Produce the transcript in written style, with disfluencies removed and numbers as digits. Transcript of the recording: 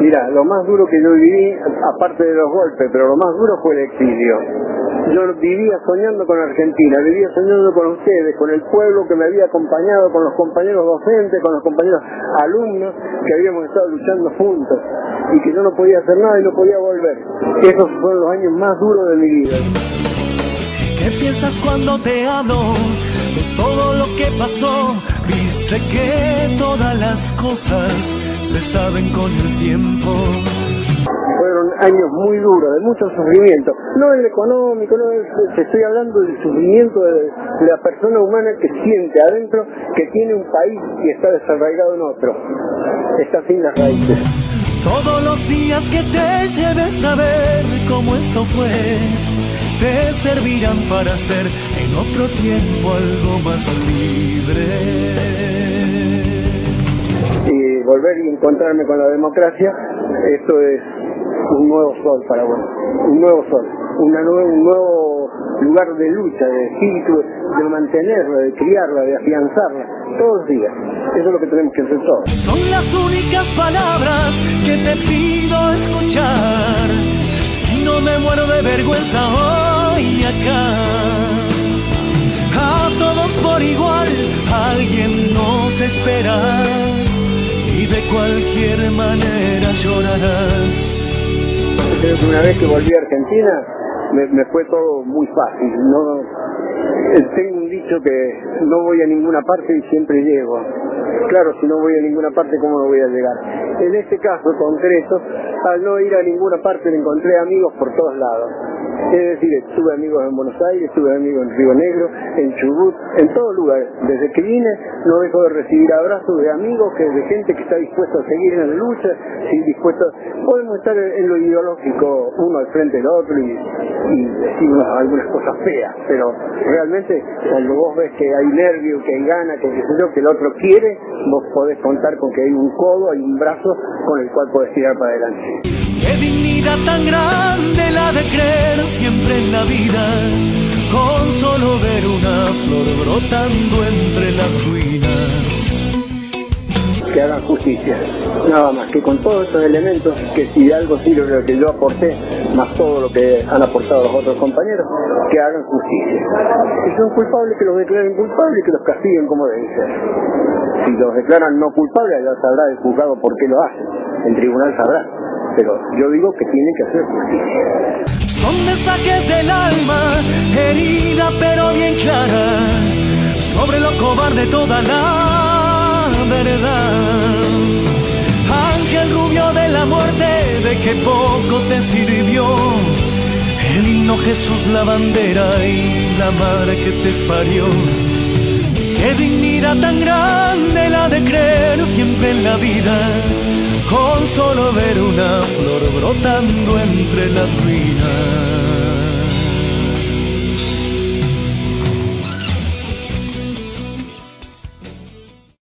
Mira, lo más duro que yo viví, aparte de los golpes, pero lo más duro fue el exilio. Yo vivía soñando con Argentina, vivía soñando con ustedes, con el pueblo que me había acompañado, con los compañeros docentes, con los compañeros alumnos que habíamos estado luchando juntos y que yo no podía hacer nada y no podía volver. Esos fueron los años más duros de mi vida. ¿Qué piensas cuando te hablo de todo lo que pasó? Viste que todas las cosas se saben con el tiempo. Fueron años muy duros, de mucho sufrimiento, no el económico, no te estoy hablando del sufrimiento de la persona humana que siente adentro que tiene un país y está desarraigado en otro, está sin las raíces. Todos los días que te lleves a ver cómo esto fue, te servirán para ser en otro tiempo algo más libre. Y volver y encontrarme con la democracia, esto es un nuevo sol para vos, un nuevo sol, un nuevo lugar de lucha, de espíritu, de mantenerla, de criarla, de afianzarla, todos los días. Eso es lo que tenemos que hacer todos. Son las únicas palabras que te pido escuchar, si no me muero de vergüenza hoy acá. A todos por igual, alguien nos espera y de cualquier manera llorarás. Creo que una vez que volví a Argentina me fue todo muy fácil. No, tengo un dicho que no voy a ninguna parte y siempre llego. Claro, si no voy a ninguna parte, ¿cómo no voy a llegar? En este caso concreto, al no ir a ninguna parte, me encontré amigos por todos lados. Es decir, tuve amigos en Buenos Aires, tuve amigos en Río Negro, en Chubut, en todos lugares. Desde que vine no dejo de recibir abrazos de amigos, de gente que está dispuesta a seguir en la lucha, podemos estar en lo ideológico uno al frente del otro y decimos algunas cosas feas, pero realmente cuando vos ves que hay nervio, que hay gana, que qué sé yo, que el otro quiere, vos podés contar con que hay un codo, hay un brazo con el cual podés tirar para adelante. Qué dignidad tan grande la de creer siempre en la vida, con solo ver una flor brotando entre las ruinas. Que hagan justicia, nada más, que con todos estos elementos, que si de algo sirve lo que yo aporté, más todo lo que han aportado los otros compañeros, que hagan justicia. Si son culpables, que los declaren culpables y que los castiguen como deben ser. Si los declaran no culpables, ya sabrá el juzgado por qué lo hacen, el tribunal sabrá. Pero yo digo que tienen que hacer justicia. Son mensajes del alma, herida pero bien clara, sobre lo cobarde toda la verdad. Ángel rubio de la muerte, de que poco te sirvió el himno Jesús, la bandera y la madre que te parió. Qué dignidad tan grande la de creer siempre en la vida, con solo ver una flor brotando entre las ruinas.